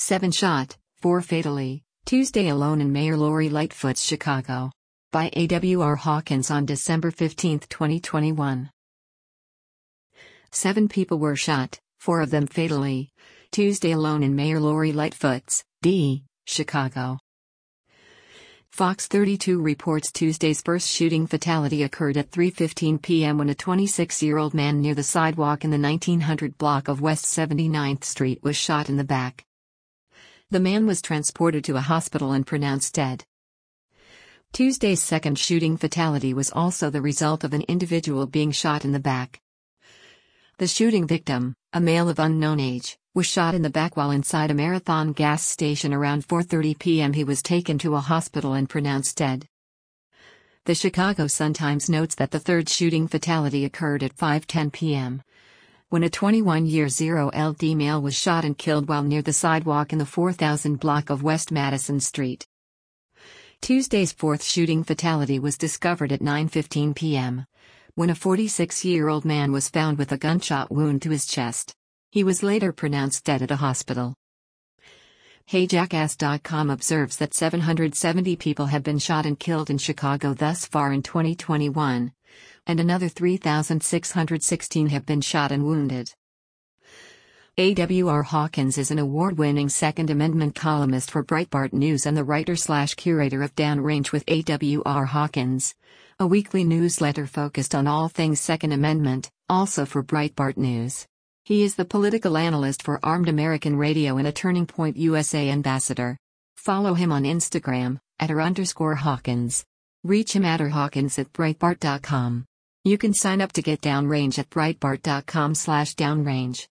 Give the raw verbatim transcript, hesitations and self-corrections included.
Seven shot, four fatally, Tuesday alone in Mayor Lori Lightfoot's Chicago. By A W R Hawkins on December fifteenth, twenty twenty-one. Seven people were shot, four of them fatally, Tuesday alone in Mayor Lori Lightfoot's, D. Chicago. Fox thirty-two reports Tuesday's first shooting fatality occurred at three fifteen p m when a twenty-six-year-old man near the sidewalk in the nineteen hundred block of West seventy-ninth Street was shot in the back. The man was transported to a hospital and pronounced dead. Tuesday's second shooting fatality was also the result of an individual being shot in the back. The shooting victim, a male of unknown age, was shot in the back while inside a Marathon gas station around four thirty p m He was taken to a hospital and pronounced dead. The Chicago Sun-Times notes that the third shooting fatality occurred at five ten p m when a twenty-one-year-old male was shot and killed while near the sidewalk in the four thousand block of West Madison Street. Tuesday's fourth shooting fatality was discovered at nine fifteen p m when a forty-six-year-old man was found with a gunshot wound to his chest. He was later pronounced dead at a hospital. Hey Jackass dot com observes that seven hundred seventy people have been shot and killed in Chicago thus far in twenty twenty-one, and another three thousand six hundred sixteen have been shot and wounded. A W R Hawkins is an award-winning Second Amendment columnist for Breitbart News and the writer-slash-curator of Downrange with A W R Hawkins, a weekly newsletter focused on all things Second Amendment, also for Breitbart News. He is the political analyst for Armed American Radio and a Turning Point U S A ambassador. Follow him on Instagram, at r underscore Hawkins. Reach him at r Hawkins at Breitbart dot com. You can sign up to get Downrange at Breitbart dot com slash Downrange.